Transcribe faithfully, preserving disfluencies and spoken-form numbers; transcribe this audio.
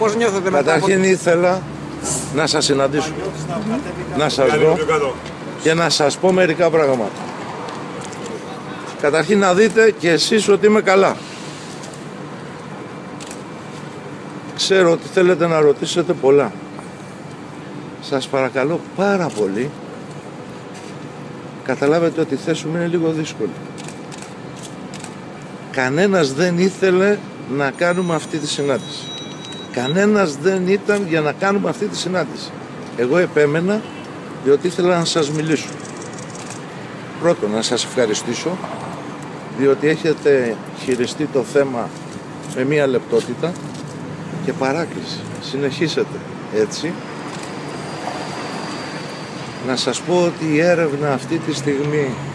πώς νιώθετε μετά? Καταρχήν ήθελα να σας συναντήσω, να σας δω και να σας πω μερικά πράγματα. Καταρχήν να δείτε και εσείς ότι είμαι καλά. Ξέρω ότι θέλετε να ρωτήσετε πολλά. Σας παρακαλώ πάρα πολύ, καταλάβετε ότι η θέση μου είναι λίγο δύσκολη. Κανένας δεν ήθελε να κάνουμε αυτή τη συνάντηση. Κανένας δεν ήταν για να κάνουμε αυτή τη συνάντηση. Εγώ επέμενα διότι ήθελα να σας μιλήσω. Πρώτον, να σας ευχαριστήσω διότι έχετε χειριστεί το θέμα με μία λεπτότητα και παράκληση. Συνεχίσετε έτσι. Να σας πω ότι η έρευνα αυτή τη στιγμή